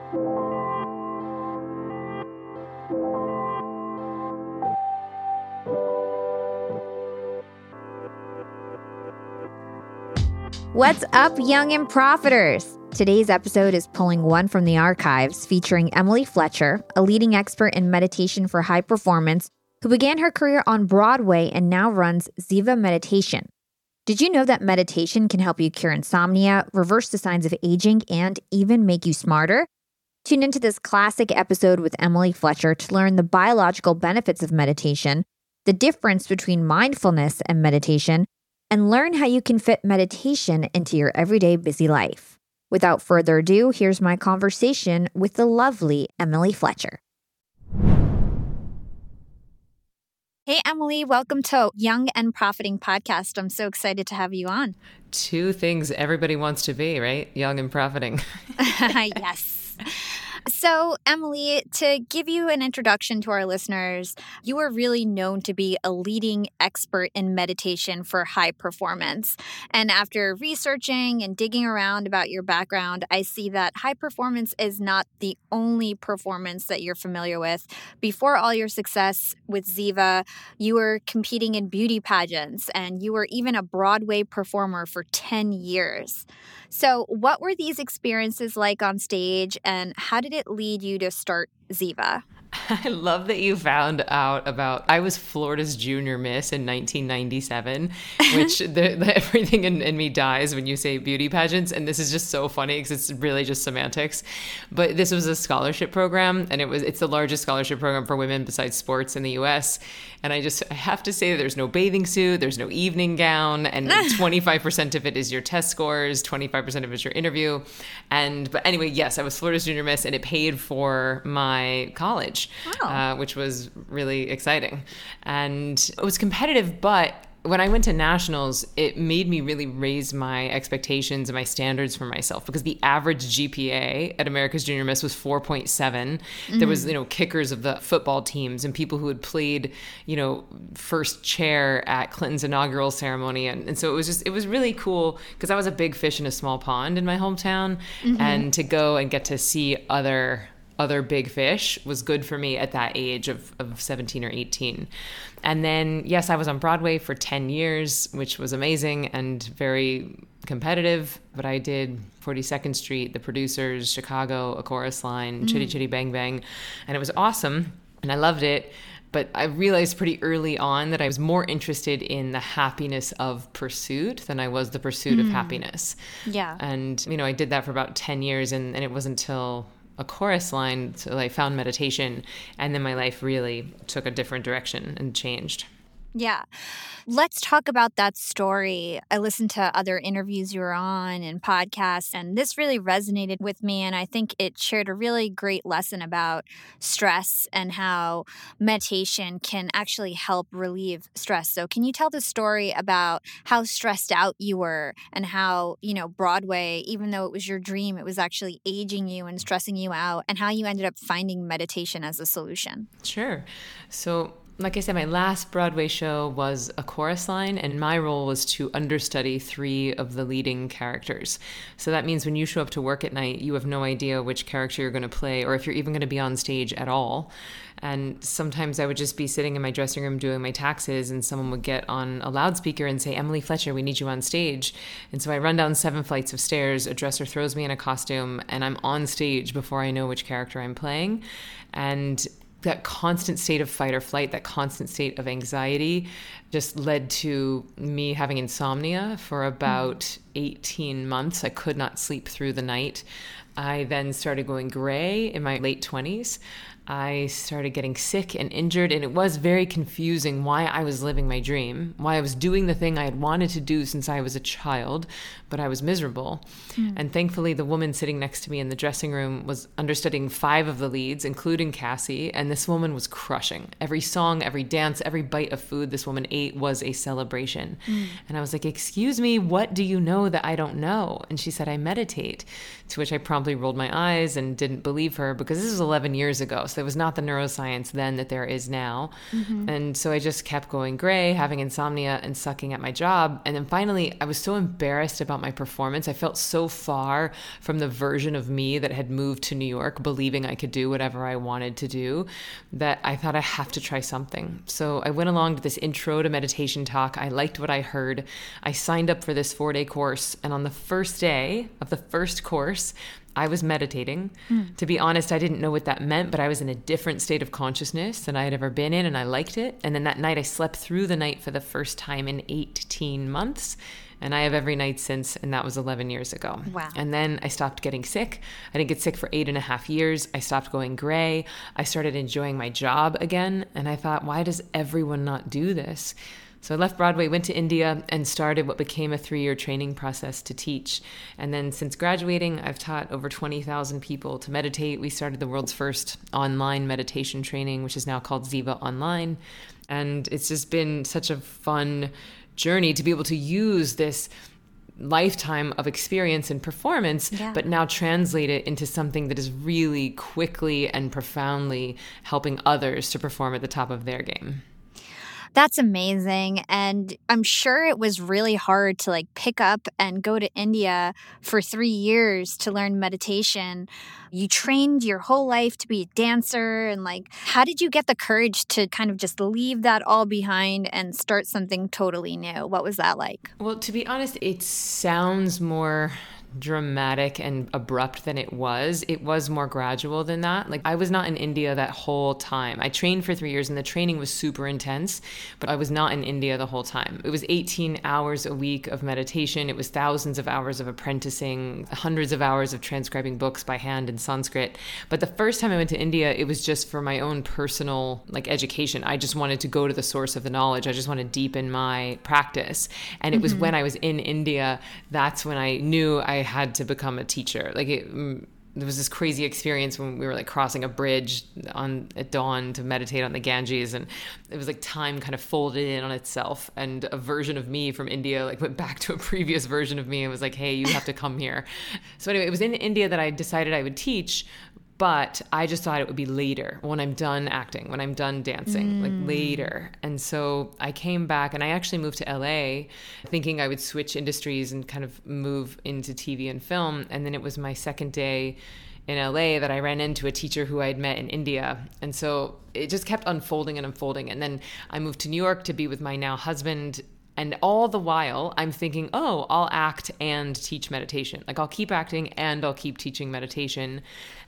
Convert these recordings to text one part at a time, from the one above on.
What's up, young and profiters? Today's episode is pulling one from the archives featuring Emily Fletcher, a leading expert in meditation for high performance who began her career on Broadway and now runs Ziva Meditation. Did you know that meditation can help you cure insomnia, reverse the signs of aging, and even make you smarter? Tune into this classic episode with Emily Fletcher to learn the biological benefits of meditation, the difference between mindfulness and meditation, and learn how you can fit meditation into your everyday busy life. Without further ado, here's my conversation with the lovely Emily Fletcher. Hey, Emily, welcome to Young and Profiting Podcast. I'm so excited to have you on. Two things everybody wants to be, right? Young and profiting. Yes. So, Emily, to give you an introduction to our listeners, you are really known to be a leading expert in meditation for high performance. And after researching and digging around about your background, I see that high performance is not the only performance that you're familiar with. Before all your success with Ziva, you were competing in beauty pageants, and you were even a Broadway performer for 10 years. So what were these experiences like on stage, and how did it lead you to start Ziva? I love that you found out about, I was Florida's junior miss in 1997, which everything in me dies when you say beauty pageants. And this is just so funny because it's really just semantics. But this was a scholarship program, and it's the largest scholarship program for women besides sports in the US. And I have to say there's no bathing suit, there's no evening gown, and 25% of it is your test scores, 25% of it is your interview. But anyway, yes, I was Florida's junior miss, and it paid for my college. Wow. Which was really exciting. And it was competitive, but when I went to nationals, it made me really raise my expectations and my standards for myself, because the average GPA at America's Junior Miss was 4.7. Mm-hmm. There was, kickers of the football teams and people who had played, first chair at Clinton's inaugural ceremony. And so it was really cool because I was a big fish in a small pond in my hometown. Mm-hmm. And to go and get to see other big fish was good for me at that age of 17 or 18. And then, yes, I was on Broadway for 10 years, which was amazing and very competitive. But I did 42nd Street, The Producers, Chicago, A Chorus Line, Chitty Chitty Bang Bang. And it was awesome. And I loved it. But I realized pretty early on that I was more interested in the happiness of pursuit than I was the pursuit of happiness. Yeah. And, I did that for about 10 years. And it wasn't until A Chorus Line till I found meditation, and then my life really took a different direction and changed. Yeah. Let's talk about that story. I listened to other interviews you were on and podcasts, and this really resonated with me. And I think it shared a really great lesson about stress and how meditation can actually help relieve stress. So can you tell the story about how stressed out you were and how, Broadway, even though it was your dream, it was actually aging you and stressing you out, and how you ended up finding meditation as a solution? Sure. So like I said, my last Broadway show was A Chorus Line, and my role was to understudy 3 of the leading characters. So that means when you show up to work at night, you have no idea which character you're going to play or if you're even going to be on stage at all. And sometimes I would just be sitting in my dressing room doing my taxes, and someone would get on a loudspeaker and say, "Emily Fletcher, we need you on stage." And so I run down 7 flights of stairs, a dresser throws me in a costume, and I'm on stage before I know which character I'm playing. And that constant state of fight or flight, that constant state of anxiety just led to me having insomnia for about 18 months. I could not sleep through the night. I then started going gray in my late 20s. I started getting sick and injured, and it was very confusing why I was living my dream, why I was doing the thing I had wanted to do since I was a child, but I was miserable. And thankfully, the woman sitting next to me in the dressing room was understudying 5 of the leads, including Cassie, and this woman was crushing. Every song, every dance, every bite of food this woman ate was a celebration. And I was like, "Excuse me, what do you know know that I don't know? And she said, I meditate. To which I promptly rolled my eyes and didn't believe her, because this was 11 years ago. So there was not the neuroscience then that there is now. And so I just kept going gray, having insomnia and sucking at my job. And then finally, I was so embarrassed about my performance. I felt so far from the version of me that had moved to New York, believing I could do whatever I wanted to do, that I thought I have to try something. So I went along to this intro to meditation talk. I liked what I heard. I signed up for this 4-day course. And on the first day of the first course, I was meditating. To be honest, I didn't know what that meant, but I was in a different state of consciousness than I had ever been in, and I liked it. And then that night, I slept through the night for the first time in 18 months. And I have every night since, and that was 11 years ago. Wow. And then I stopped getting sick. I didn't get sick for 8.5 years. I stopped going gray. I started enjoying my job again. And I thought, why does everyone not do this? So I left Broadway, went to India, and started what became a 3-year training process to teach. And then since graduating, I've taught over 20,000 people to meditate. We started the world's first online meditation training, which is now called Ziva Online. And it's just been such a fun journey to be able to use this lifetime of experience and performance, but now translate it into something that is really quickly and profoundly helping others to perform at the top of their game. That's amazing. And I'm sure it was really hard to pick up and go to India for 3 years to learn meditation. You trained your whole life to be a dancer. And how did you get the courage to kind of just leave that all behind and start something totally new? What was that like? Well, to be honest, it sounds more dramatic and abrupt than it was. It was more gradual than that. I was not in India that whole time. I trained for 3 years and the training was super intense, but I was not in India the whole time. It was 18 hours a week of meditation. It was thousands of hours of apprenticing, hundreds of hours of transcribing books by hand in Sanskrit. But the first time I went to India, it was just for my own personal education. I just wanted to go to the source of the knowledge. I just wanted to deepen my practice. And it was when I was in India, that's when I knew I had to become a teacher. There was this crazy experience when we were crossing a bridge at dawn to meditate on the Ganges, and it was time kind of folded in on itself, and a version of me from India went back to a previous version of me and was like, hey, you have to come here. So anyway, it was in India that I decided I would teach, but I just thought it would be later, when I'm done acting, when I'm done dancing, later. And so I came back and I actually moved to LA thinking I would switch industries and kind of move into TV and film. And then it was my second day in LA that I ran into a teacher who I had met in India. And so it just kept unfolding and unfolding. And then I moved to New York to be with my now husband. And all the while, I'm thinking, oh, I'll act and teach meditation. I'll keep acting and I'll keep teaching meditation.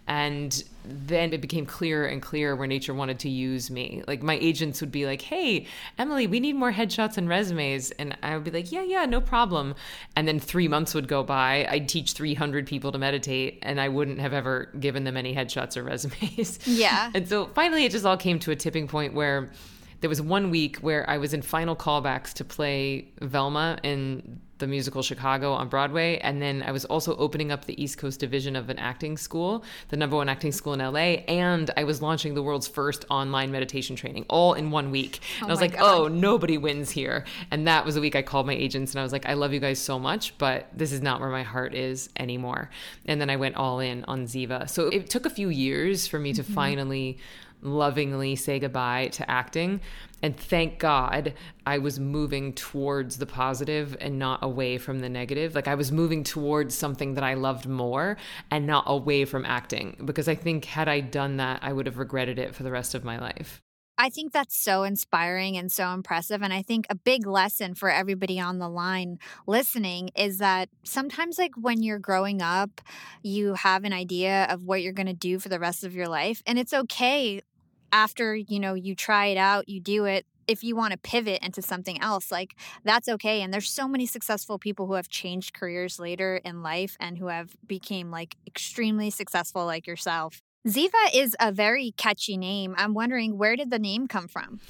And then it became clearer and clearer where nature wanted to use me. My agents would be like, hey, Emily, we need more headshots and resumes. And I would be like, yeah, no problem. And then 3 months would go by. I'd teach 300 people to meditate, and I wouldn't have ever given them any headshots or resumes. Yeah. And so finally, it just all came to a tipping point where there was 1 week where I was in final callbacks to play Velma in the musical Chicago on Broadway. And then I was also opening up the East Coast division of an acting school, the #1 acting school in LA. And I was launching the world's first online meditation training all in 1 week. And I was like, oh, nobody wins here. And that was the week I called my agents and I was like, I love you guys so much, but this is not where my heart is anymore. And then I went all in on Ziva. So it took a few years for me to finally lovingly say goodbye to acting. And thank God I was moving towards the positive and not away from the negative. I was moving towards something that I loved more and not away from acting. Because I think had I done that, I would have regretted it for the rest of my life. I think that's so inspiring and so impressive. And I think a big lesson for everybody on the line listening is that sometimes when you're growing up, you have an idea of what you're going to do for the rest of your life. And it's okay after, you try it out, you do it. If you want to pivot into something else, that's okay. And there's so many successful people who have changed careers later in life and who have became extremely successful like yourself. Ziva is a very catchy name. I'm wondering, where did the name come from?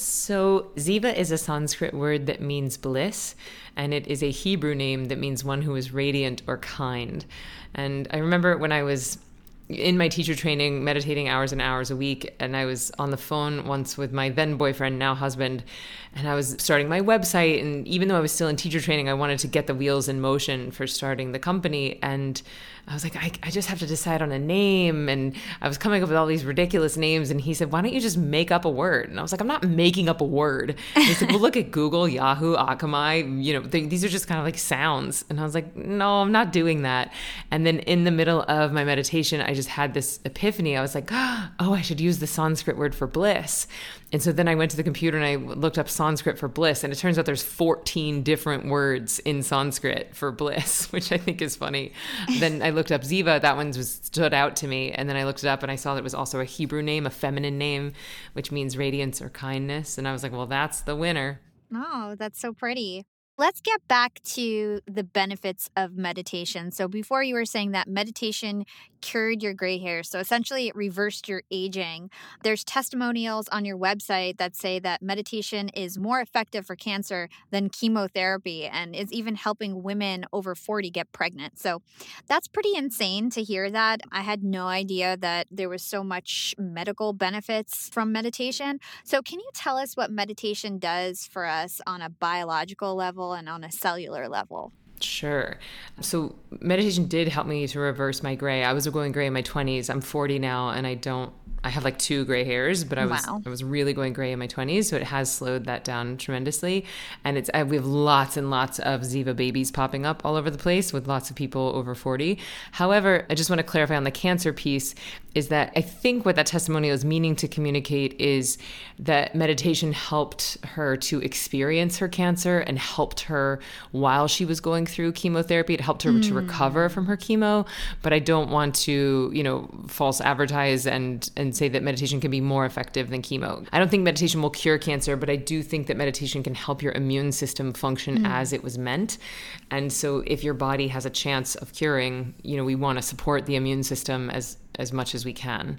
So Ziva is a Sanskrit word that means bliss, and it is a Hebrew name that means one who is radiant or kind. And I remember when I was in my teacher training, meditating hours and hours a week. And I was on the phone once with my then boyfriend, now husband, and I was starting my website. And even though I was still in teacher training, I wanted to get the wheels in motion for starting the company. And I was like, I just have to decide on a name. And I was coming up with all these ridiculous names. And he said, why don't you just make up a word? And I was like, I'm not making up a word. And he said, well, look at Google, Yahoo, Akamai. You know, these are just kind of like sounds. And I was like, no, I'm not doing that. And then in the middle of my meditation, I just had this epiphany. I was like, oh, I should use the Sanskrit word for bliss. And so then I went to the computer and I looked up Sanskrit for bliss. And it turns out there's 14 different words in Sanskrit for bliss, which I think is funny. Then I looked up Ziva. That one stood out to me. And then I looked it up and I saw that it was also a Hebrew name, a feminine name, which means radiance or kindness. And I was like, well, that's the winner. Oh, that's so pretty. Let's get back to the benefits of meditation. So before you were saying that meditation cured your gray hair. So essentially it reversed your aging. There's testimonials on your website that say that meditation is more effective for cancer than chemotherapy and is even helping women over 40 get pregnant. So that's pretty insane to hear that. I had no idea that there was so much medical benefits from meditation. So can you tell us what meditation does for us on a biological level and on a cellular level? Sure. So meditation did help me to reverse my gray. I was going gray in my 20s. I'm 40 now and I have like 2 gray hairs, but I was really going gray in my 20s. So it has slowed that down tremendously. And we have lots and lots of Ziva babies popping up all over the place with lots of people over 40. However, I just want to clarify on the cancer piece is that I think what that testimonial is meaning to communicate is that meditation helped her to experience her cancer and helped her while she was going through chemotherapy. It helped her to recover from her chemo. But I don't want to, false advertise and say that meditation can be more effective than chemo. I don't think meditation will cure cancer, but I do think that meditation can help your immune system function as it was meant. And so if your body has a chance of curing, we want to support the immune system as much as we can.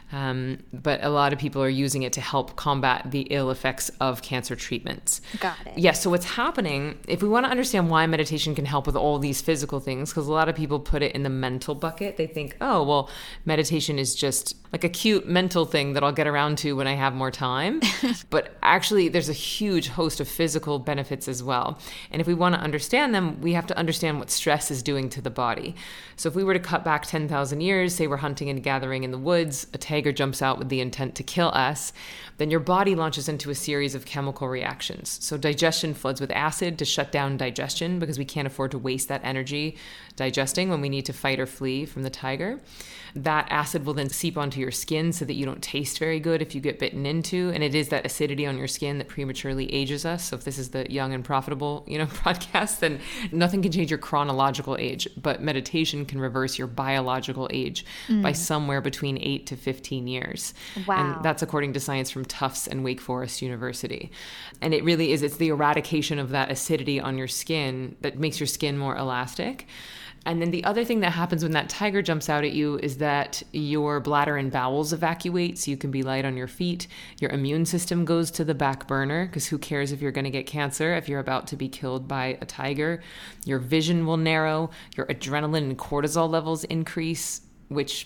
But a lot of people are using it to help combat the ill effects of cancer treatments. Got it. Yeah, so what's happening, if we want to understand why meditation can help with all these physical things, because a lot of people put it in the mental bucket. They think, oh, well, meditation is just like a cute mental thing that I'll get around to when I have more time. But actually, there's a huge host of physical benefits as well. And if we want to understand them, we have to understand what stress is doing to the body. So if we were to cut back 10,000 years, say we're hunting and gathering in the woods, a tiger jumps out with the intent to kill us, then your body launches into a series of chemical reactions. So digestion floods with acid to shut down digestion because we can't afford to waste that energy digesting when we need to fight or flee from the tiger. That acid will then seep onto your skin so that you don't taste very good if you get bitten into. And it is that acidity on your skin that prematurely ages us. So if this is the young and profitable, podcast, then nothing can change your chronological age. But meditation can reverse your biological age by somewhere between 8 to 15 years. Wow. And that's according to science from Tufts and Wake Forest University. And it really is, it's the eradication of that acidity on your skin that makes your skin more elastic. And then the other thing that happens when that tiger jumps out at you is that your bladder and bowels evacuate so you can be light on your feet. Your immune system goes to the back burner because who cares if you're going to get cancer if you're about to be killed by a tiger. Your vision will narrow. Your adrenaline and cortisol levels increase, which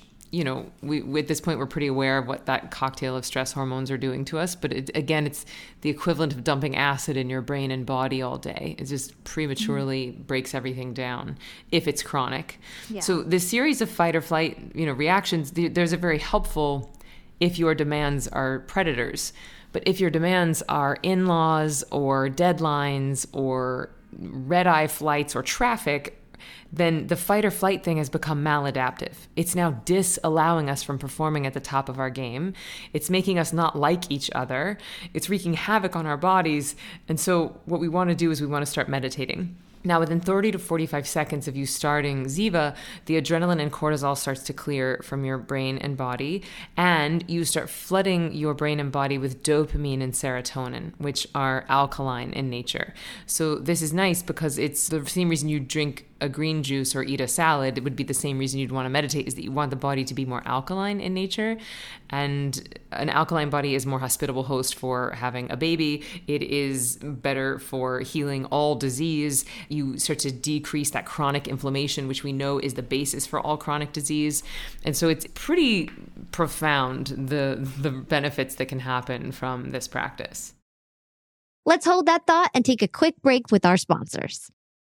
we at this point, we're pretty aware of what that cocktail of stress hormones are doing to us. But it's the equivalent of dumping acid in your brain and body all day. It just prematurely breaks everything down if it's chronic. Yeah. So this series of fight or flight, reactions, there's a very helpful if your demands are predators. But if your demands are in-laws or deadlines or red-eye flights or traffic, then the fight or flight thing has become maladaptive. It's now disallowing us from performing at the top of our game. It's making us not like each other. It's wreaking havoc on our bodies. And so what we want to do is we want to start meditating. Now, within 30 to 45 seconds of you starting Ziva, the adrenaline and cortisol starts to clear from your brain and body, and you start flooding your brain and body with dopamine and serotonin, which are alkaline in nature. So this is nice because it's the same reason you drink a green juice or eat a salad. It would be the same reason you'd want to meditate, is that you want the body to be more alkaline in nature. And an alkaline body is more hospitable host for having a baby. It is better for healing all disease. you start to decrease that chronic inflammation, which we know is the basis for all chronic disease. And so it's pretty profound, the benefits that can happen from this practice. Let's hold that thought and take a quick break with our sponsors.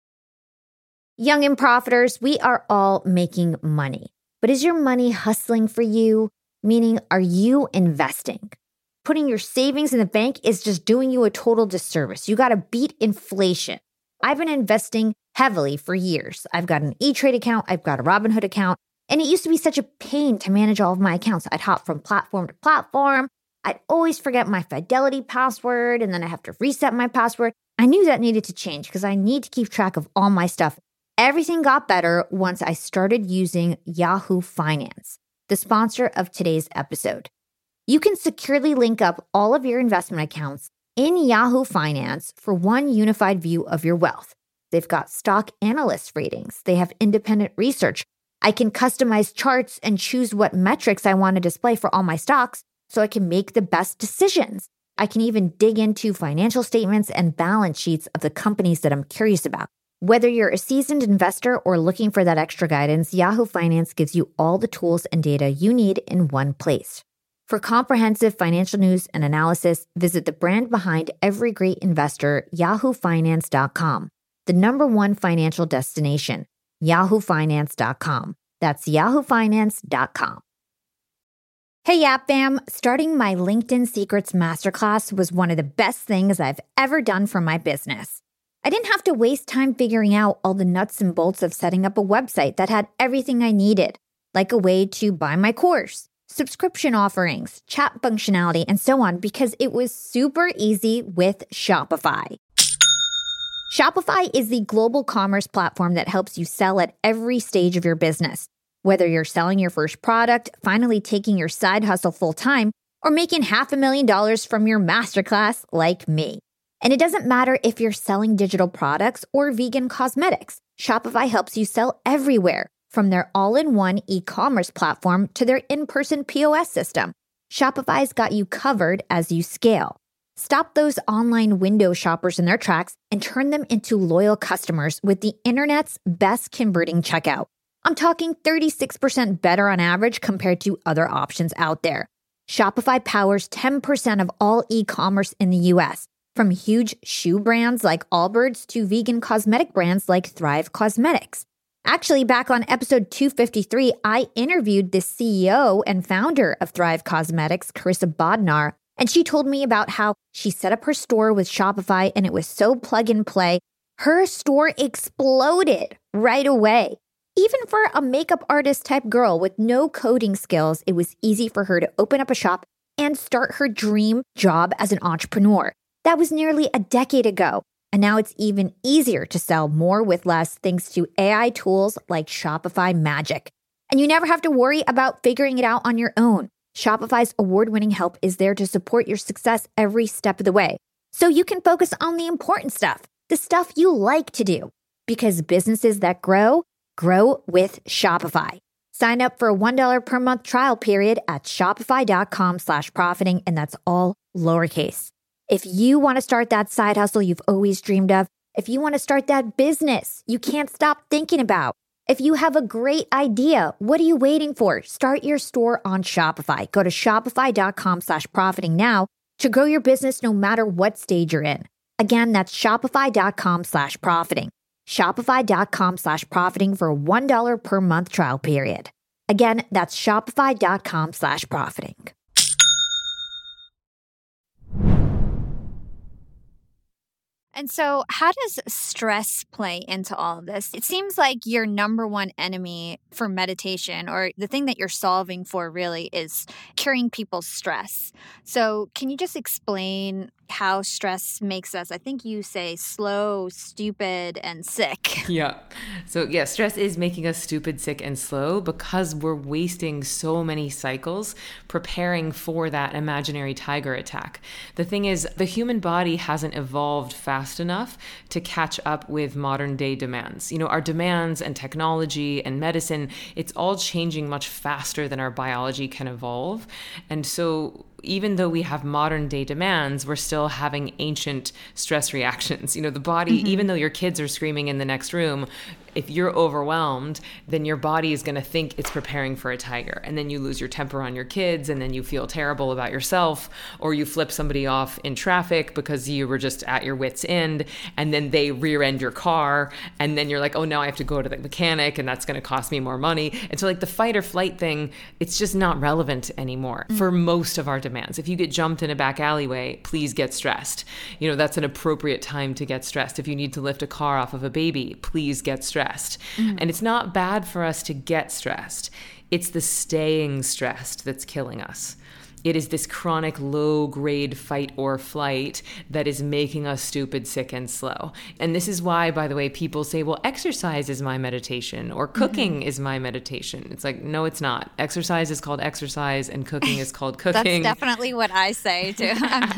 Young and Profiters, we are all making money. But is your money hustling for you? Meaning, are you investing? Putting your savings in the bank is just doing you a total disservice. You got to beat inflation. I've been investing heavily for years. I've got an E-Trade account. I've got a Robinhood account. And it used to be such a pain to manage all of my accounts. I'd hop from platform to platform. I'd always forget my Fidelity password, and then I have to reset my password. I knew that needed to change because I need to keep track of all my stuff. Everything got better once I started using Yahoo Finance, the sponsor of today's episode. You can securely link up all of your investment accounts in Yahoo Finance for one unified view of your wealth. They've got stock analyst ratings. They have independent research. I can customize charts and choose what metrics I want to display for all my stocks so I can make the best decisions. I can even dig into financial statements and balance sheets of the companies that I'm curious about. Whether you're a seasoned investor or looking for that extra guidance, Yahoo Finance gives you all the tools and data you need in one place. For comprehensive financial news and analysis, visit the brand behind every great investor, yahoofinance.com, the #1 financial destination, yahoofinance.com. That's yahoofinance.com. Hey, Yap Fam, starting my LinkedIn Secrets Masterclass was one of the best things I've ever done for my business. I didn't have to waste time figuring out all the nuts and bolts of setting up a website that had everything I needed, like a way to buy my course, subscription offerings, chat functionality, and so on, because it was super easy with Shopify. Shopify is the global commerce platform that helps you sell at every stage of your business. Whether you're selling your first product, finally taking your side hustle full-time, or making $500,000 from your masterclass like me. And it doesn't matter if you're selling digital products or vegan cosmetics. Shopify helps you sell everywhere, from their all-in-one e-commerce platform to their in-person POS system. Shopify's got you covered as you scale. Stop those online window shoppers in their tracks and turn them into loyal customers with the internet's best converting checkout. I'm talking 36% better on average compared to other options out there. Shopify powers 10% of all e-commerce in the US, from huge shoe brands like Allbirds to vegan cosmetic brands like Thrive Cosmetics. Actually, back on episode 253, I interviewed the CEO and founder of Thrive Cosmetics, Carissa Bodnar, and she told me about how she set up her store with Shopify and it was so plug and play. Her store exploded right away. Even for a makeup artist type girl with no coding skills, it was easy for her to open up a shop and start her dream job as an entrepreneur. That was nearly a decade ago. And now it's even easier to sell more with less thanks to AI tools like Shopify Magic. And you never have to worry about figuring it out on your own. Shopify's award-winning help is there to support your success every step of the way. So you can focus on the important stuff, the stuff you like to do. Because businesses that grow with Shopify. Sign up for a $1 per month trial period at shopify.com/profiting, and that's all lowercase. If you want to start that side hustle you've always dreamed of, if you want to start that business you can't stop thinking about, if you have a great idea, what are you waiting for? Start your store on Shopify. Go to shopify.com/profiting now to grow your business no matter what stage you're in. Again, that's shopify.com/profiting. Shopify.com/profiting for a $1 per month trial period. Again, that's shopify.com/profiting. And so how does stress play into all of this? It seems like your #1 enemy for meditation, or the thing that you're solving for really, is curing people's stress. So can you just explain how stress makes us, I think you say, slow, stupid, and sick? Yeah. So yeah, stress is making us stupid, sick, and slow because we're wasting so many cycles preparing for that imaginary tiger attack. The thing is, the human body hasn't evolved fast enough to catch up with modern day demands. You know, our demands and technology and medicine, it's all changing much faster than our biology can evolve. And so even though we have modern day demands, we're still having ancient stress reactions. The body, even though your kids are screaming in the next room, if you're overwhelmed, then your body is going to think it's preparing for a tiger. And then you lose your temper on your kids, and then you feel terrible about yourself, or you flip somebody off in traffic because you were just at your wit's end, and then they rear end your car. And then you're like, oh, now I have to go to the mechanic, and that's going to cost me more money. And so like the fight or flight thing, it's just not relevant anymore for most of our demands. If you get jumped in a back alleyway, please get stressed. That's an appropriate time to get stressed. If you need to lift a car off of a baby, please get stressed. And it's not bad for us to get stressed. It's the staying stressed that's killing us. It is this chronic low-grade fight or flight that is making us stupid, sick, and slow. And this is why, by the way, people say, well, exercise is my meditation or cooking is my meditation. It's like, no, it's not. Exercise is called exercise and cooking is called cooking. That's definitely what I say too.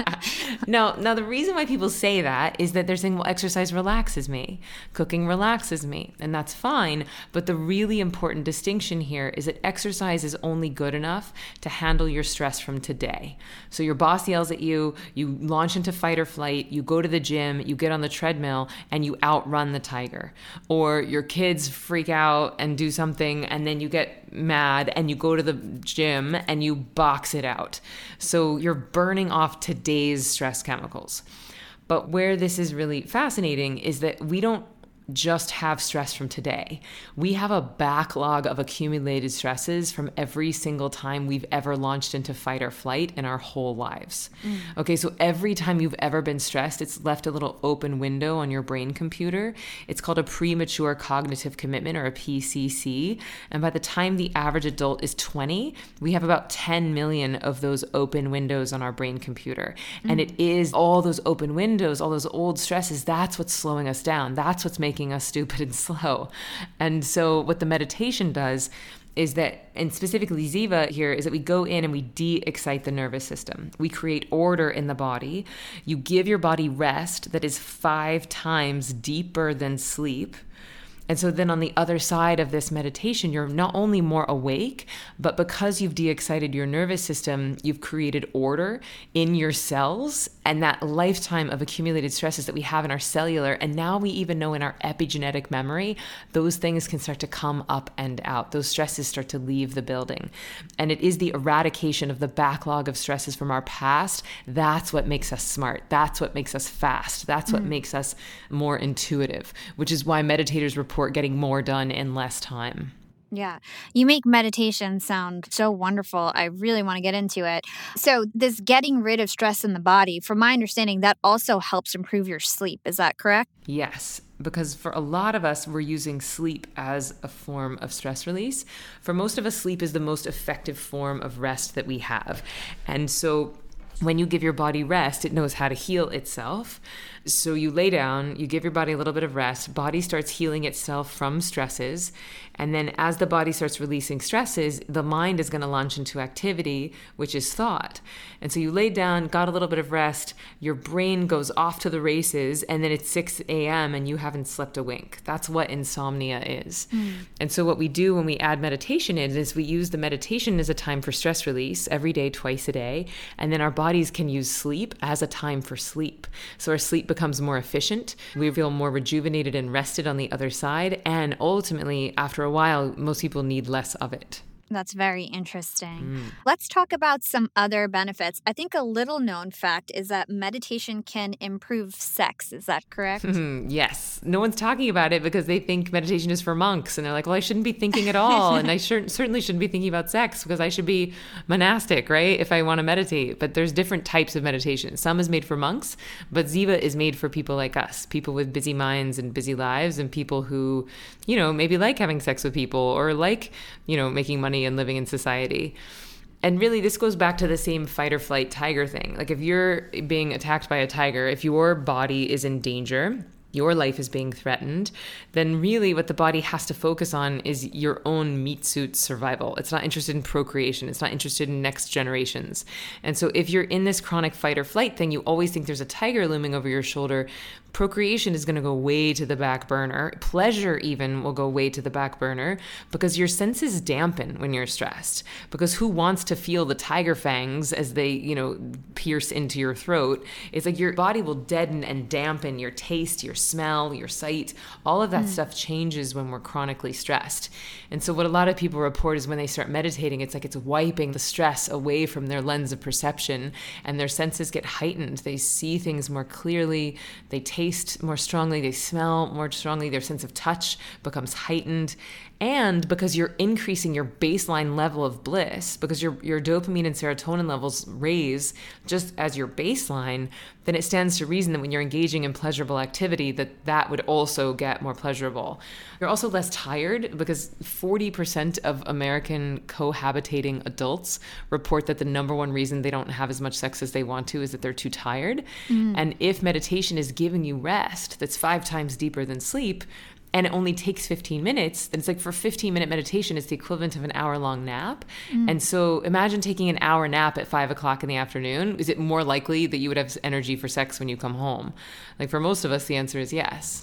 Now, the reason why people say that is that they're saying, well, exercise relaxes me. Cooking relaxes me. And that's fine. But the really important distinction here is that exercise is only good enough to handle your stress from today. So your boss yells at you, you launch into fight or flight, you go to the gym, you get on the treadmill, and you outrun the tiger. Or your kids freak out and do something, and then you get mad and you go to the gym and you box it out. So you're burning off today's stress chemicals. But where this is really fascinating is that we don't just have stress from today. We have a backlog of accumulated stresses from every single time we've ever launched into fight or flight in our whole lives. Okay, so every time you've ever been stressed, it's left a little open window on your brain computer. It's called a premature cognitive commitment, or a PCC. And by the time the average adult is 20, we have about 10 million of those open windows on our brain computer. And it is all those open windows, all those old stresses, that's what's slowing us down. That's what's making us stupid and slow. And so what the meditation does is that, and specifically Ziva here, is that we go in and we de-excite the nervous system. We create order in the body. You give your body rest that is 5 times deeper than sleep. And so then on the other side of this meditation, you're not only more awake, but because you've de-excited your nervous system, you've created order in your cells and that lifetime of accumulated stresses that we have in our cellular. And now we even know in our epigenetic memory, those things can start to come up and out. Those stresses start to leave the building. And it is the eradication of the backlog of stresses from our past. That's what makes us smart. That's what makes us fast. That's what makes us more intuitive, which is why meditators report getting more done in less time. Yeah. You make meditation sound so wonderful. I really want to get into it. So this getting rid of stress in the body, from my understanding, that also helps improve your sleep. Is that correct? Yes, because for a lot of us, we're using sleep as a form of stress release. For most of us, sleep is the most effective form of rest that we have. And so when you give your body rest, it knows how to heal itself. So you lay down, you give your body a little bit of rest, body starts healing itself from stresses. And then as the body starts releasing stresses, the mind is going to launch into activity, which is thought. And so you lay down, got a little bit of rest, your brain goes off to the races, and then it's 6 a.m. and you haven't slept a wink. That's what insomnia is. And so what we do when we add meditation in is we use the meditation as a time for stress release every day, twice a day. And then our bodies can use sleep as a time for sleep. So our sleep becomes more efficient. We feel more rejuvenated and rested on the other side. And ultimately, after a while, most people need less of it. That's very interesting. Let's talk about some other benefits. I think a little known fact is that meditation can improve sex. Is that correct? Yes. No one's talking about it because they think meditation is for monks. And they're like, well, I shouldn't be thinking at all. And I certainly shouldn't be thinking about sex because I should be monastic, right? If I want to meditate. But there's different types of meditation. Some is made for monks, but Ziva is made for people like us, people with busy minds and busy lives, and people who, maybe like having sex with people or like, making money and living in society. And really, this goes back to the same fight or flight tiger thing. Like if you're being attacked by a tiger, if your body is in danger, your life is being threatened, then really what the body has to focus on is your own meat suit survival. It's not interested in procreation. It's not interested in next generations. And so if you're in this chronic fight or flight thing, you always think there's a tiger looming over your shoulder. Procreation is going to go way to the back burner. Pleasure even will go way to the back burner because your senses dampen when you're stressed. Because who wants to feel the tiger fangs as they, pierce into your throat? It's like your body will deaden and dampen your taste, your smell, your sight. All of that stuff changes when we're chronically stressed. And so what a lot of people report is when they start meditating, it's like it's wiping the stress away from their lens of perception, and their senses get heightened. They see things more clearly. They taste more strongly, they smell more strongly, their sense of touch becomes heightened. And because you're increasing your baseline level of bliss, because your dopamine and serotonin levels raise just as your baseline, then it stands to reason that when you're engaging in pleasurable activity, that would also get more pleasurable. You're also less tired because 40% of American cohabitating adults report that the number one reason they don't have as much sex as they want to is that they're too tired. And if meditation is giving you rest that's 5 times deeper than sleep, and it only takes 15 minutes, then it's like for 15-minute meditation, it's the equivalent of an hour-long nap. And so imagine taking an hour nap at 5 o'clock in the afternoon. Is it more likely that you would have energy for sex when you come home? Like for most of us, the answer is yes.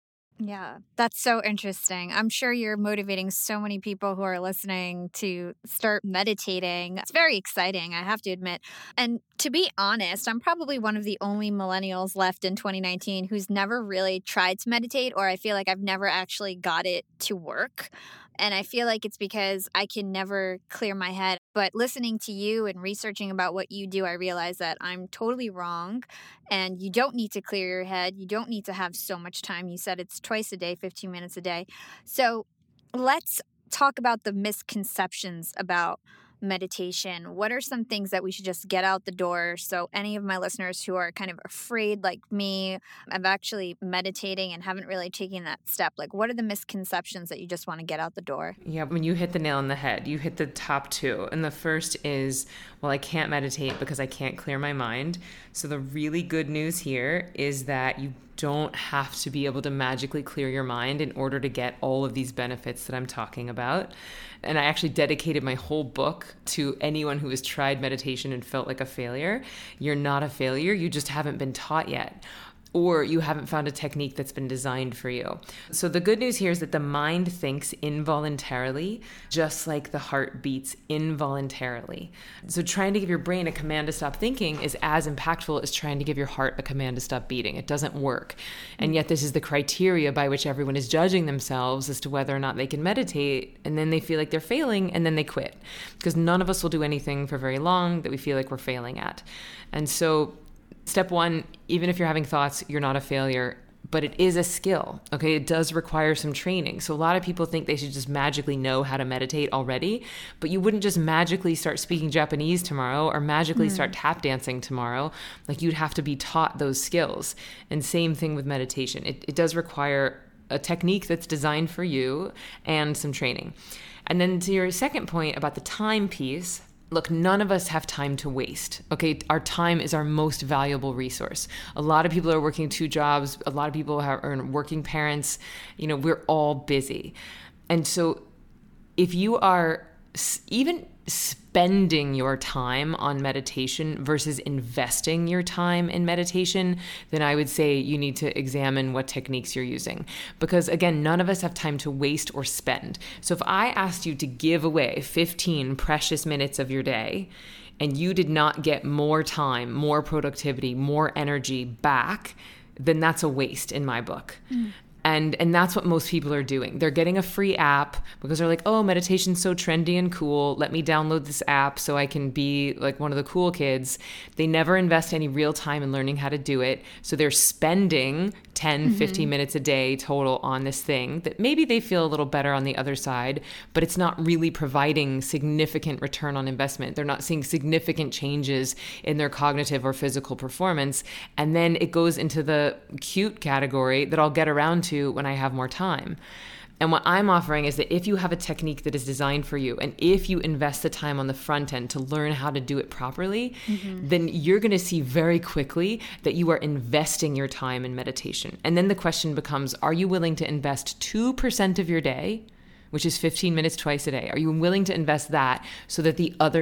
Yeah, that's so interesting. I'm sure you're motivating so many people who are listening to start meditating. It's very exciting, I have to admit. And to be honest, I'm probably one of the only millennials left in 2019 who's never really tried to meditate, or I feel like I've never actually got it to work. And I feel like it's because I can never clear my head. But listening to you and researching about what you do, I realize that I'm totally wrong. And you don't need to clear your head. You don't need to have so much time. You said it's twice a day, 15 minutes a day. So let's talk about the misconceptions about meditation. What are some things that we should just get out the door? So any of my listeners who are kind of afraid like me of actually meditating and haven't really taken that step, like what are the misconceptions that you just want to get out the door? Yeah, when you hit the nail on the head, you hit the top 2. And the first is, well, I can't meditate because I can't clear my mind. So the really good news here is that you don't have to be able to magically clear your mind in order to get all of these benefits that I'm talking about. And I actually dedicated my whole book to anyone who has tried meditation and felt like a failure. You're not a failure. You just haven't been taught yet. Or you haven't found a technique that's been designed for you. So the good news here is that the mind thinks involuntarily, just like the heart beats involuntarily. So trying to give your brain a command to stop thinking is as impactful as trying to give your heart a command to stop beating. It doesn't work. And yet this is the criteria by which everyone is judging themselves as to whether or not they can meditate. And then they feel like they're failing and then they quit. Because none of us will do anything for very long that we feel like we're failing at. And so step 1, even if you're having thoughts, you're not a failure, but it is a skill, okay? It does require some training. So a lot of people think they should just magically know how to meditate already, but you wouldn't just magically start speaking Japanese tomorrow or magically start tap dancing tomorrow. Like you'd have to be taught those skills. And same thing with meditation. It does require a technique that's designed for you and some training. And then to your second point about the time piece, look, none of us have time to waste, okay? Our time is our most valuable resource. A lot of people are working 2 jobs. A lot of people are working parents. We're all busy. And so if you are even spending your time on meditation versus investing your time in meditation, then I would say you need to examine what techniques you're using. Because again, none of us have time to waste or spend. So if I asked you to give away 15 precious minutes of your day, and you did not get more time, more productivity, more energy back, then that's a waste in my book. And that's what most people are doing. They're getting a free app because they're like, oh, meditation's so trendy and cool. Let me download this app so I can be like one of the cool kids. They never invest any real time in learning how to do it. So they're spending 10, 15 minutes a day total on this thing that maybe they feel a little better on the other side, but it's not really providing significant return on investment. They're not seeing significant changes in their cognitive or physical performance. And then it goes into the cute category that I'll get around to when I have more time. And what I'm offering is that if you have a technique that is designed for you, and if you invest the time on the front end to learn how to do it properly, then you're going to see very quickly that you are investing your time in meditation. And then the question becomes, are you willing to invest 2% of your day, which is 15 minutes twice a day? Are you willing to invest that so that the other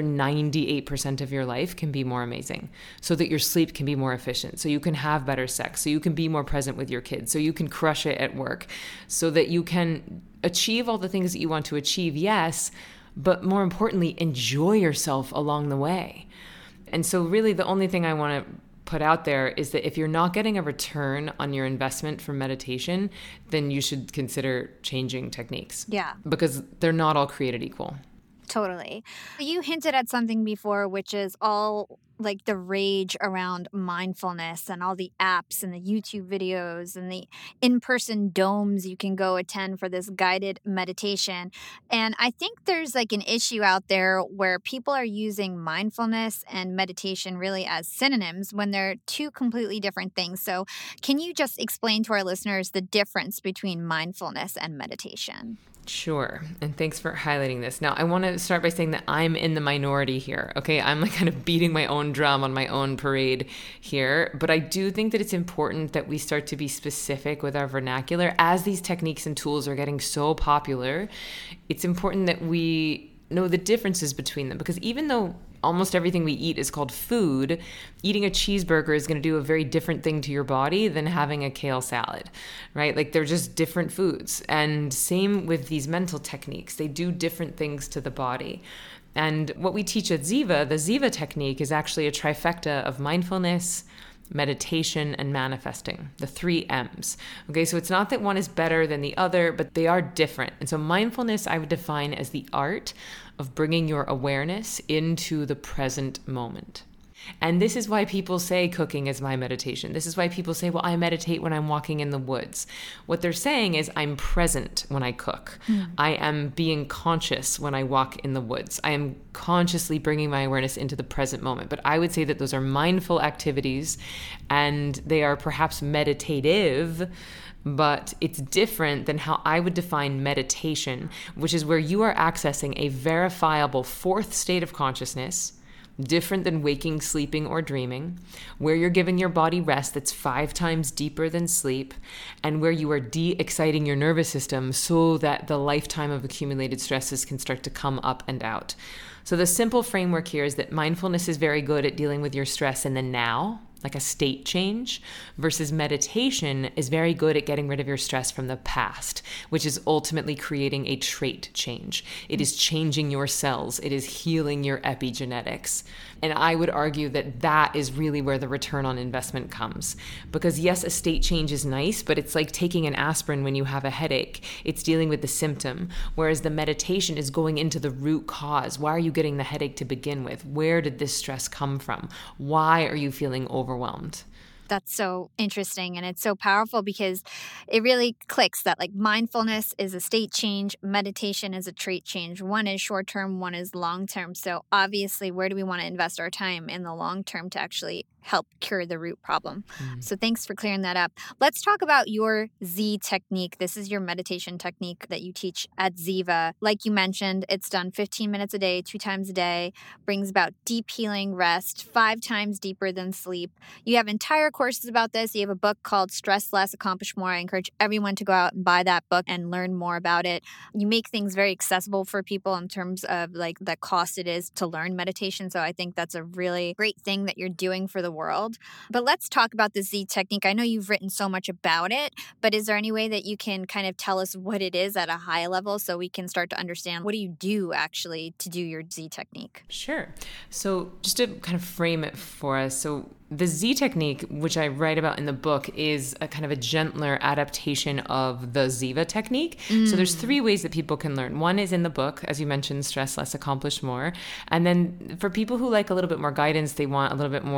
98% of your life can be more amazing, so that your sleep can be more efficient, so you can have better sex, so you can be more present with your kids, so you can crush it at work, so that you can achieve all the things that you want to achieve, yes, but more importantly, enjoy yourself along the way. And so really the only thing I want to put out there is that if you're not getting a return on your investment from meditation, then you should consider changing techniques. Yeah. Because they're not all created equal. Totally. You hinted at something before, which is all like the rage around mindfulness and all the apps and the YouTube videos and the in-person domes you can go attend for this guided meditation. And I think there's like an issue out there where people are using mindfulness and meditation really as synonyms when they're two completely different things. So can you just explain to our listeners the difference between mindfulness and meditation? Sure. And thanks for highlighting this. Now, I want to start by saying that I'm in the minority here. Okay. I'm like kind of beating my own drum on my own parade here. But I do think that it's important that we start to be specific with our vernacular. As these techniques and tools are getting so popular, it's important that we know the differences between them. Because even though almost everything we eat is called food, eating a cheeseburger is going to do a very different thing to your body than having a kale salad, right? Like they're just different foods. And same with these mental techniques. They do different things to the body. And what we teach at Ziva, the Ziva technique, is actually a trifecta of mindfulness, meditation, and manifesting, the 3 M's. Okay, so it's not that one is better than the other, but they are different. And so mindfulness I would define as the art of bringing your awareness into the present moment. And this is why people say cooking is my meditation. This is why people say, well, I meditate when I'm walking in the woods. What they're saying is I'm present when I cook. I am being conscious when I walk in the woods. I am consciously bringing my awareness into the present moment. But I would say that those are mindful activities and they are perhaps meditative, but it's different than how I would define meditation, which is where you are accessing a verifiable 4th state of consciousness, different than waking, sleeping, or dreaming, where you're giving your body rest that's 5 times deeper than sleep, and where you are de-exciting your nervous system so that the lifetime of accumulated stresses can start to come up and out. So the simple framework here is that mindfulness is very good at dealing with your stress in the now, like a state change, versus meditation is very good at getting rid of your stress from the past, which is ultimately creating a trait change. It is changing your cells. It is healing your epigenetics. And I would argue that that is really where the return on investment comes. Because yes, a state change is nice, but it's like taking an aspirin when you have a headache. It's dealing with the symptom, whereas the meditation is going into the root cause. Why are you getting the headache to begin with? Where did this stress come from? Why are you feeling overwhelmed? That's so interesting. And it's so powerful because it really clicks that like mindfulness is a state change, meditation is a trait change. One is short term, one is long term. So obviously, where do we want to invest our time in the long term to actually help cure the root problem? So thanks for clearing that up. Let's talk about your Z technique. This is your meditation technique that you teach at Ziva. Like you mentioned, it's done 15 minutes a day, 2 times a day, brings about deep healing, rest, 5 times deeper than sleep. You have entire courses about this. You have a book called Stress Less, Accomplish More. I encourage everyone to go out and buy that book and learn more about it. You make things very accessible for people in terms of like the cost it is to learn meditation. So I think that's a really great thing that you're doing for the world. But let's talk about the Z technique. I know you've written so much about it, but is there any way that you can kind of tell us what it is at a high level so we can start to understand what do you do actually to do your Z technique? Sure. So just to kind of frame it for us. So the Z technique, which I write about in the book, is a kind of a gentler adaptation of the Ziva technique. So there's 3 ways that people can learn. One is in the book, as you mentioned, Stress Less, Accomplish More. And then for people who like a little bit more guidance, they want a little bit more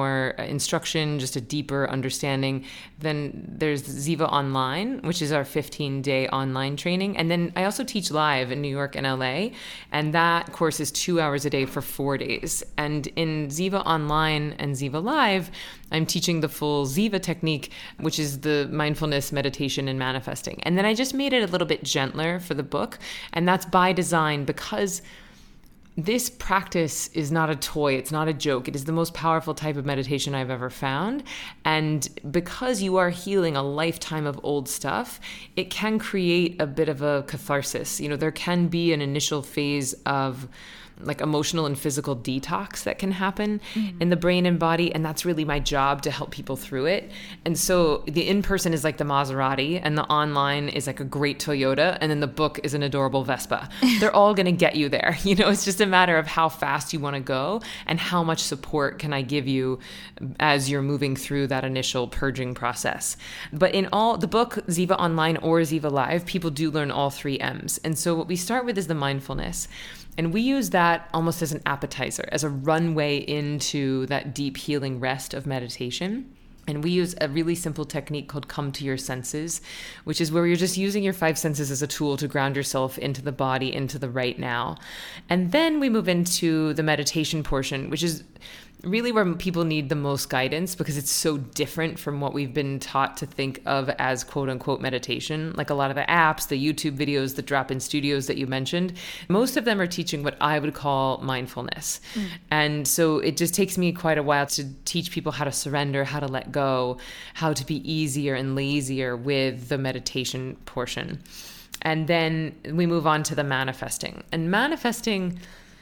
instruction, just a deeper understanding. Then there's Ziva Online, which is our 15-day online training. And then I also teach live in New York and LA. And that course is 2 hours a day for 4 days. And in Ziva Online and Ziva Live, I'm teaching the full Ziva technique, which is the mindfulness, meditation, and manifesting. And then I just made it a little bit gentler for the book. And that's by design, because this practice is not a toy. It's not a joke. It is the most powerful type of meditation I've ever found. And because you are healing a lifetime of old stuff, it can create a bit of a catharsis. There can be an initial phase of like emotional and physical detox that can happen in the brain and body. And that's really my job, to help people through it. And so the in-person is like the Maserati, and the online is like a great Toyota, and then the book is an adorable Vespa. They're all going to get you there. It's just a matter of how fast you want to go and how much support can I give you as you're moving through that initial purging process. But in all the book, Ziva Online or Ziva Live, people do learn all 3 M's. And so what we start with is the mindfulness. And we use that almost as an appetizer, as a runway into that deep healing rest of meditation. And we use a really simple technique called come to your senses, which is where you're just using your 5 senses as a tool to ground yourself into the body, into the right now. And then we move into the meditation portion, which is really where people need the most guidance, because it's so different from what we've been taught to think of as quote unquote meditation. Like a lot of the apps, the YouTube videos, the drop-in studios that you mentioned, most of them are teaching what I would call mindfulness. And so it just takes me quite a while to teach people how to surrender, how to let go, how to be easier and lazier with the meditation portion. And then we move on to the manifesting. And manifesting,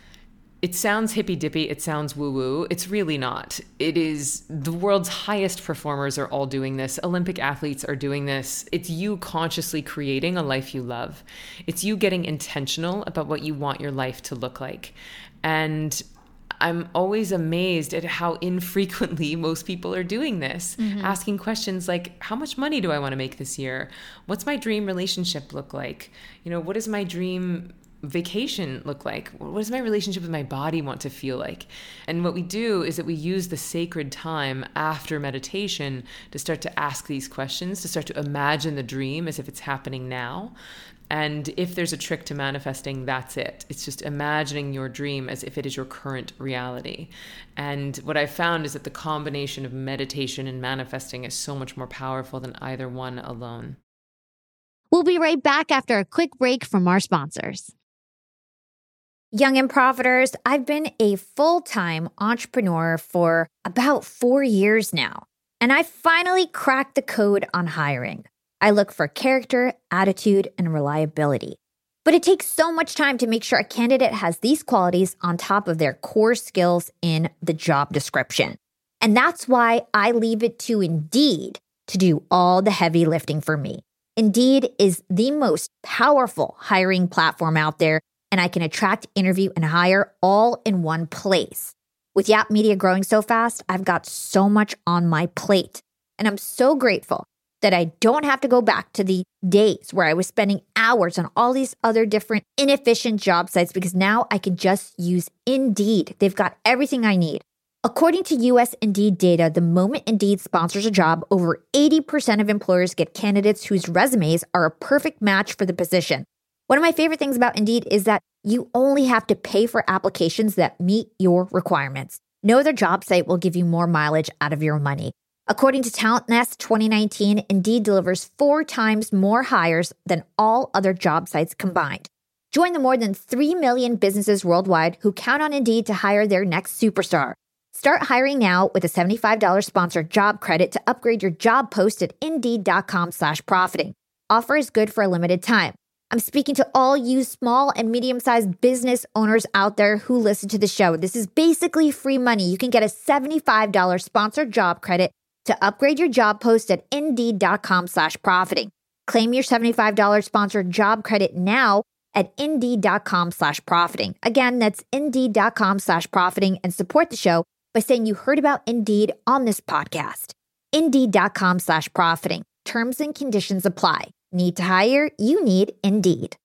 it sounds hippy-dippy, it sounds woo-woo. It's really not. It is the world's highest performers are all doing this. Olympic athletes are doing this. It's you consciously creating a life you love. It's you getting intentional about what you want your life to look like. And I'm always amazed at how infrequently most people are doing this, asking questions like, how much money do I want to make this year? What's my dream relationship look like? What is my dream vacation look like? What does my relationship with my body want to feel like? And what we do is that we use the sacred time after meditation to start to ask these questions, to start to imagine the dream as if it's happening now. And if there's a trick to manifesting, that's it. It's just imagining your dream as if it is your current reality. And what I found is that the combination of meditation and manifesting is so much more powerful than either one alone. We'll be right back after a quick break from our sponsors. Young and Profiters, I've been a full-time entrepreneur for about 4 years now, and I finally cracked the code on hiring. I look for character, attitude, and reliability. But it takes so much time to make sure a candidate has these qualities on top of their core skills in the job description. And that's why I leave it to Indeed to do all the heavy lifting for me. Indeed is the most powerful hiring platform out there, and I can attract, interview, and hire all in one place. With Yap Media growing so fast, I've got so much on my plate. And I'm so grateful that I don't have to go back to the days where I was spending hours on all these other different inefficient job sites, because now I can just use Indeed. They've got everything I need. According to US Indeed data, the moment Indeed sponsors a job, over 80% of employers get candidates whose resumes are a perfect match for the position. One of my favorite things about Indeed is that you only have to pay for applications that meet your requirements. No other job site will give you more mileage out of your money. According to Talent Nest 2019, Indeed delivers 4 times more hires than all other job sites combined. Join the more than 3 million businesses worldwide who count on Indeed to hire their next superstar. Start hiring now with a $75 sponsored job credit to upgrade your job post at Indeed.com/profiting. Offer is good for a limited time. I'm speaking to all you small and medium-sized business owners out there who listen to the show. This is basically free money. You can get a $75 sponsored job credit to upgrade your job post at Indeed.com/profiting. Claim your $75 sponsored job credit now at Indeed.com/profiting. Again, that's Indeed.com/profiting, and support the show by saying you heard about Indeed on this podcast. Indeed.com/profiting. Terms and conditions apply. Need to hire? You need Indeed.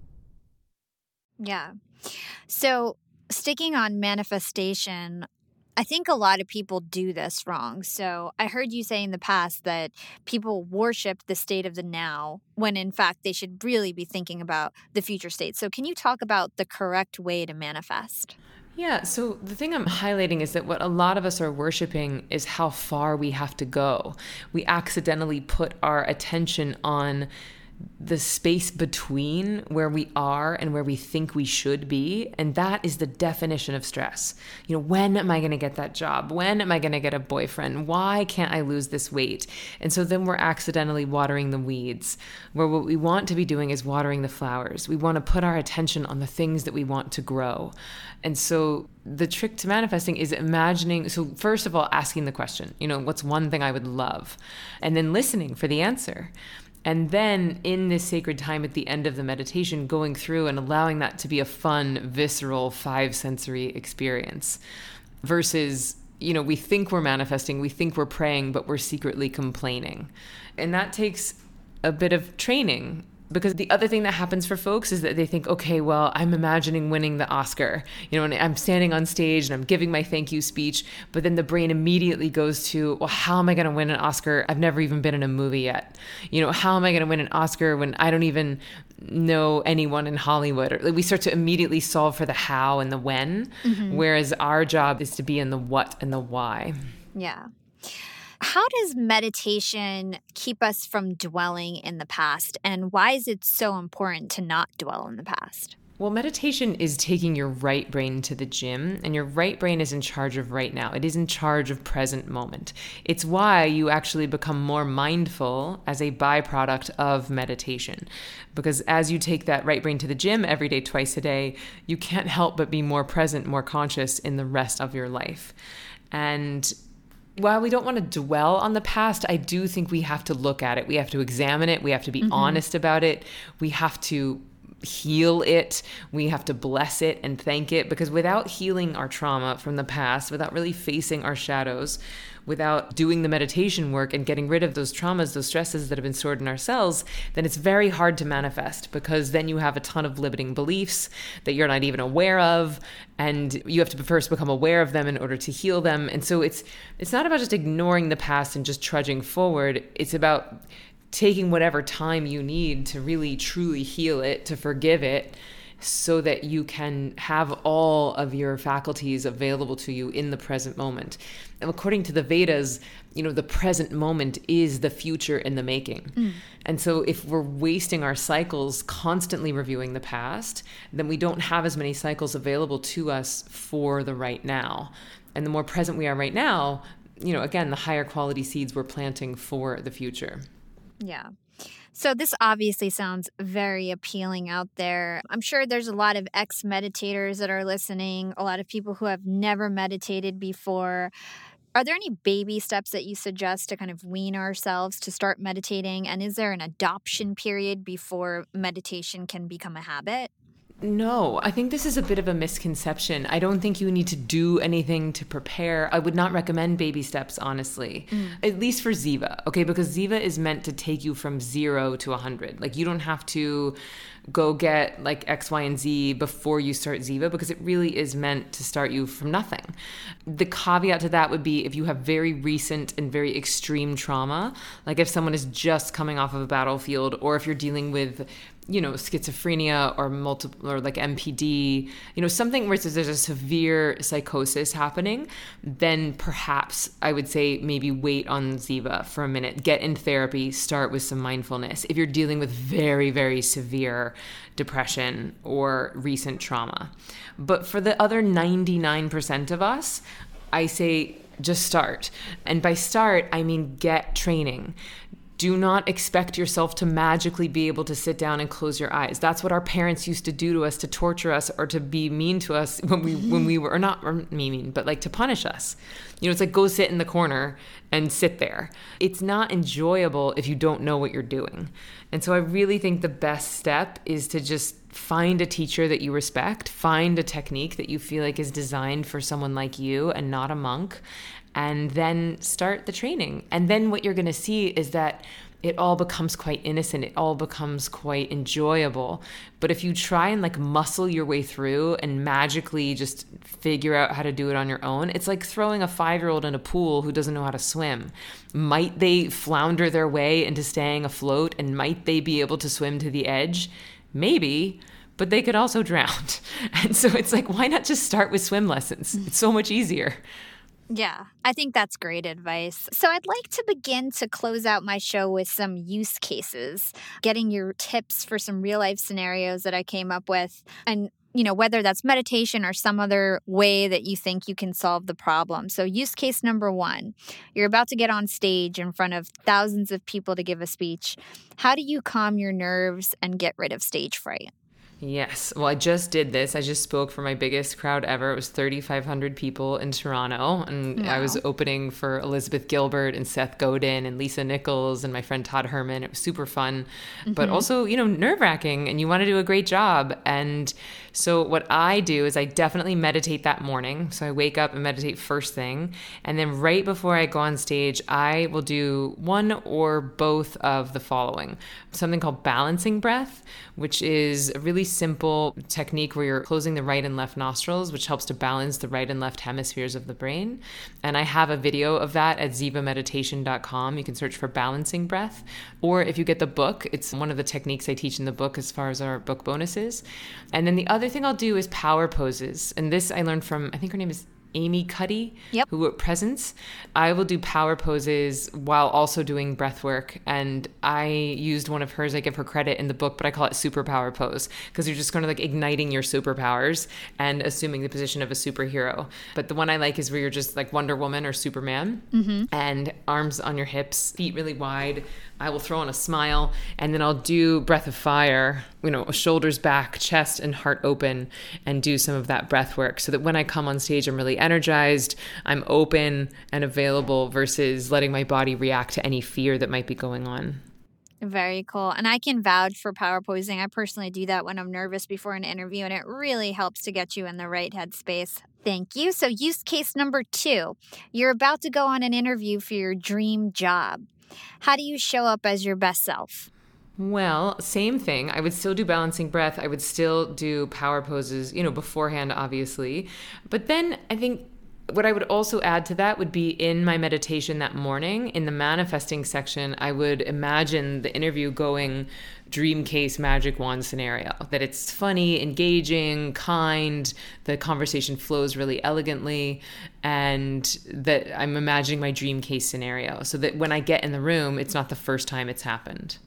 Yeah. So sticking on manifestation, I think a lot of people do this wrong. So I heard you say in the past that people worship the state of the now when in fact they should really be thinking about the future state. So can you talk about the correct way to manifest? Yeah, so the thing I'm highlighting is that what a lot of us are worshiping is how far we have to go. We accidentally put our attention on the space between where we are and where we think we should be. And that is the definition of stress. When am I going to get that job? When am I going to get a boyfriend? Why can't I lose this weight? And so then we're accidentally watering the weeds, where what we want to be doing is watering the flowers. We want to put our attention on the things that we want to grow. And so the trick to manifesting is imagining. So first of all, asking the question, what's one thing I would love? And then listening for the answer. And then in this sacred time at the end of the meditation, going through and allowing that to be a fun, visceral, 5-sensory experience versus, we think we're manifesting, we think we're praying, but we're secretly complaining. And that takes a bit of training. Because the other thing that happens for folks is that they think, okay, well, I'm imagining winning the Oscar, and I'm standing on stage and I'm giving my thank you speech, but then the brain immediately goes to, well, how am I going to win an Oscar? I've never even been in a movie yet. How am I going to win an Oscar when I don't even know anyone in Hollywood? Or we start to immediately solve for the how and the when, whereas our job is to be in the what and the why. Yeah. How does meditation keep us from dwelling in the past, and why is it so important to not dwell in the past? Well, meditation is taking your right brain to the gym, and your right brain is in charge of right now. It is in charge of present moment. It's why you actually become more mindful as a byproduct of meditation. Because as you take that right brain to the gym every day, twice a day, you can't help but be more present, more conscious in the rest of your life. And while we don't want to dwell on the past, I do think we have to look at it. We have to examine it. We have to be honest about it. We have to heal it. We have to bless it and thank it, because without healing our trauma from the past, without really facing our shadows, without doing the meditation work and getting rid of those traumas, those stresses that have been stored in our cells, then it's very hard to manifest, because then you have a ton of limiting beliefs that you're not even aware of, and you have to first become aware of them in order to heal them. And so it's not about just ignoring the past and just trudging forward. It's about taking whatever time you need to really truly heal it, to forgive it, so that you can have all of your faculties available to you in the present moment. And according to the Vedas, the present moment is the future in the making. And so if we're wasting our cycles constantly reviewing the past, then we don't have as many cycles available to us for the right now. And the more present we are right now, again, the higher quality seeds we're planting for the future. Yeah. So this obviously sounds very appealing out there. I'm sure there's a lot of ex-meditators that are listening, a lot of people who have never meditated before. Are there any baby steps that you suggest to kind of wean ourselves to start meditating? And is there an adoption period before meditation can become a habit? No, I think this is a bit of a misconception. I don't think you need to do anything to prepare. I would not recommend baby steps, honestly, at least for Ziva, okay? Because Ziva is meant to take you from 0 to 100. Like, you don't have to go get like X, Y, and Z before you start Ziva, because it really is meant to start you from nothing. The caveat to that would be if you have very recent and very extreme trauma, like if someone is just coming off of a battlefield, or if you're dealing with schizophrenia or multiple, or like MPD, something where there's a severe psychosis happening, then perhaps I would say maybe wait on Ziva for a minute, get in therapy, start with some mindfulness. If you're dealing with very, very severe depression or recent trauma. But for the other 99% of us, I say just start. And by start, I mean get training. Do not expect yourself to magically be able to sit down and close your eyes. That's what our parents used to do to us, to torture us or to be mean to us when we were, or not mean, but like to punish us. It's like, go sit in the corner and sit there. It's not enjoyable if you don't know what you're doing. And so I really think the best step is to just find a teacher that you respect, find a technique that you feel like is designed for someone like you and not a monk, and then start the training. And then what you're going to see is that it all becomes quite innocent. It all becomes quite enjoyable. But if you try and like muscle your way through and magically just figure out how to do it on your own, it's like throwing a 5-year-old in a pool who doesn't know how to swim. Might they flounder their way into staying afloat, and might they be able to swim to the edge? Maybe, but they could also drown. And so it's like, why not just start with swim lessons? It's so much easier. Yeah, I think that's great advice. So I'd like to begin to close out my show with some use cases, getting your tips for some real life scenarios that I came up with. And, whether that's meditation or some other way that you think you can solve the problem. So use case number 1, you're about to get on stage in front of thousands of people to give a speech. How do you calm your nerves and get rid of stage fright? Yes. Well, I just did this. I just spoke for my biggest crowd ever. It was 3,500 people in Toronto. And Wow. I was opening for Elizabeth Gilbert and Seth Godin and Lisa Nichols and my friend Todd Herman. It was super fun, but also, nerve-wracking, and you want to do a great job. And so what I do is I definitely meditate that morning. So I wake up and meditate first thing. And then right before I go on stage, I will do one or both of the following. Something called balancing breath, which is a really simple technique where you're closing the right and left nostrils, which helps to balance the right and left hemispheres of the brain. And I have a video of that at zivameditation.com. You can search for balancing breath. Or if you get the book, it's one of the techniques I teach in the book as far as our book bonuses. And then the other thing I'll do is power poses. And this I learned from, I think her name is Amy Cuddy, who wrote Presence. I will do power poses while also doing breath work. And I used one of hers. I give her credit in the book, but I call it superpower pose, because you're just kind of like igniting your superpowers and assuming the position of a superhero. But the one I like is where you're just like Wonder Woman or Superman, and arms on your hips, feet really wide. I will throw on a smile, and then I'll do breath of fire, shoulders back, chest and heart open, and do some of that breath work so that when I come on stage, I'm really energized, I'm open and available versus letting my body react to any fear that might be going on. Very cool. And I can vouch for power posing. I personally do that when I'm nervous before an interview, and it really helps to get you in the right headspace. Thank you. So use case number 2, you're about to go on an interview for your dream job. How do you show up as your best self? Well, same thing. I would still do balancing breath. I would still do power poses, beforehand, obviously. But then I think what I would also add to that would be in my meditation that morning, in the manifesting section, I would imagine the interview going dream case magic wand scenario, that it's funny, engaging, kind, the conversation flows really elegantly, and that I'm imagining my dream case scenario so that when I get in the room, it's not the first time it's happened.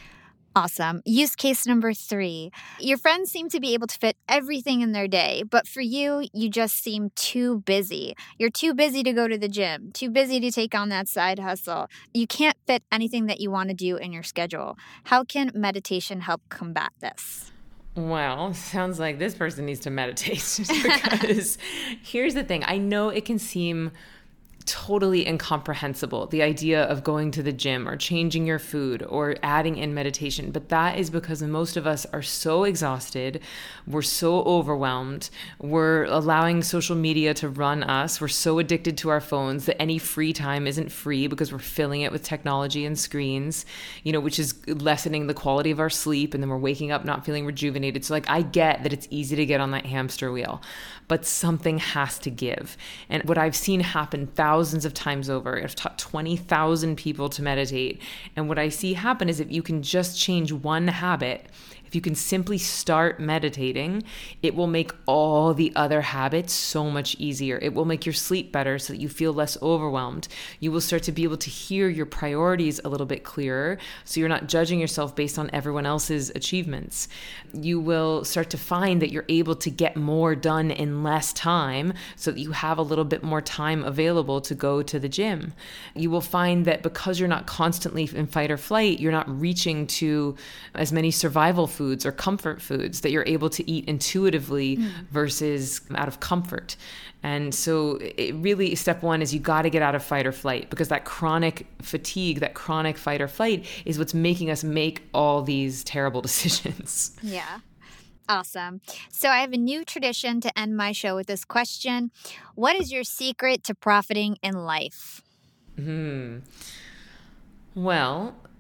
Awesome. Use case number 3. Your friends seem to be able to fit everything in their day, but for you, you just seem too busy. You're too busy to go to the gym, too busy to take on that side hustle. You can't fit anything that you want to do in your schedule. How can meditation help combat this? Well, sounds like this person needs to meditate because here's the thing. I know it can seem totally incomprehensible, the idea of going to the gym or changing your food or adding in meditation. But that is because most of us are so exhausted. We're so overwhelmed. We're allowing social media to run us. We're so addicted to our phones that any free time isn't free because we're filling it with technology and screens, which is lessening the quality of our sleep. And then we're waking up not feeling rejuvenated. So I get that it's easy to get on that hamster wheel, but something has to give. And what I've seen happen thousands of times over, I've taught 20,000 people to meditate. And what I see happen is if you can just change one habit, if you can simply start meditating, it will make all the other habits so much easier. It will make your sleep better so that you feel less overwhelmed. You will start to be able to hear your priorities a little bit clearer, so you're not judging yourself based on everyone else's achievements. You will start to find that you're able to get more done in less time so that you have a little bit more time available to go to the gym. You will find that because you're not constantly in fight or flight, you're not reaching to as many survival foods or comfort foods that you're able to eat intuitively versus out of comfort. And so it really, step 1 is you got to get out of fight or flight, because that chronic fatigue, that chronic fight or flight is what's making us make all these terrible decisions. Yeah. Awesome. So I have a new tradition to end my show with this question. What is your secret to profiting in life? Well,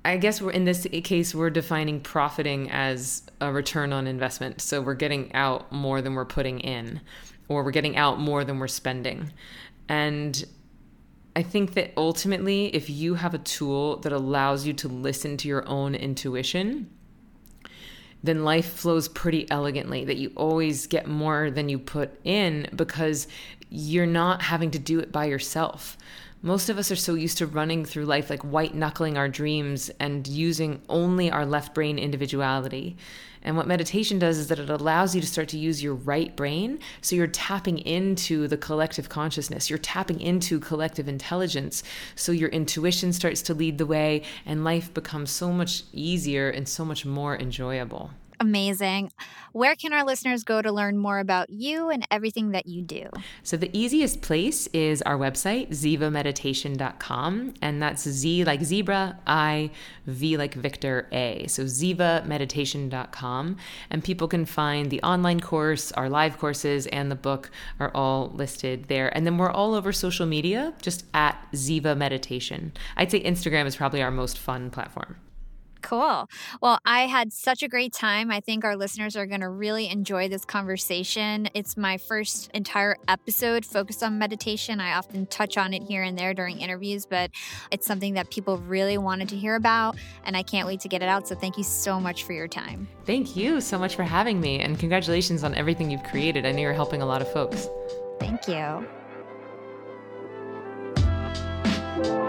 I guess we're in this case, we're defining profiting as a return on investment. So we're getting out more than we're putting in, or we're getting out more than we're spending. And I think that ultimately, if you have a tool that allows you to listen to your own intuition, then life flows pretty elegantly, that you always get more than you put in because you're not having to do it by yourself. Most of us are so used to running through life like white knuckling our dreams and using only our left brain individuality. And what meditation does is that it allows you to start to use your right brain. So you're tapping into the collective consciousness. You're tapping into collective intelligence. So your intuition starts to lead the way and life becomes so much easier and so much more enjoyable. Amazing. Where can our listeners go to learn more about you and everything that you do? So the easiest place is our website, zivameditation.com. And that's Z like zebra, I, V like Victor, A. So zivameditation.com. And people can find the online course, our live courses, and the book are all listed there. And then we're all over social media, just at Ziva Meditation. I'd say Instagram is probably our most fun platform. Cool. Well, I had such a great time. I think our listeners are going to really enjoy this conversation. It's my first entire episode focused on meditation. I often touch on it here and there during interviews, but it's something that people really wanted to hear about, and I can't wait to get it out. So thank you so much for your time. Thank you so much for having me, and congratulations on everything you've created. I know you're helping a lot of folks. Thank you.